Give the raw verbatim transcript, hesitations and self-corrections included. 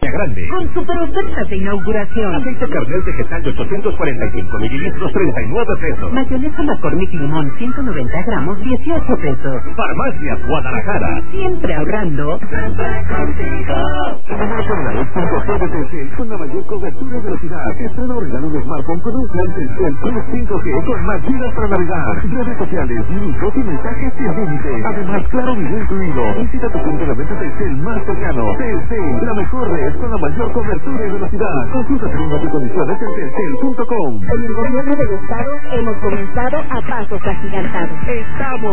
Grande. Con super ofertas de inauguración. Aceite carnet vegetal de ochocientos cuarenta y cinco mililitros, treinta y nueve pesos. Mayonesa McCormick Limón, ciento noventa gramos, dieciocho pesos. Farmacias Guadalajara. Siempre ahorrando. Siempre contigo. Número terminal punto G de Telcel con la mayor cobertura y velocidad. Estrena o regala un smartphone con un plan Telcel Plus cinco G con más gigas para navegar. Redes sociales, minutos y mensajes sin límite. Además, claro video incluido. Visita tu punto de venta Telcel más cercano. Telcel, la mejor red con la mayor cobertura y velocidad. Consulta términos y condiciones en telcel punto com. En el gobierno del estado hemos comenzado a pasos agigantados. Estamos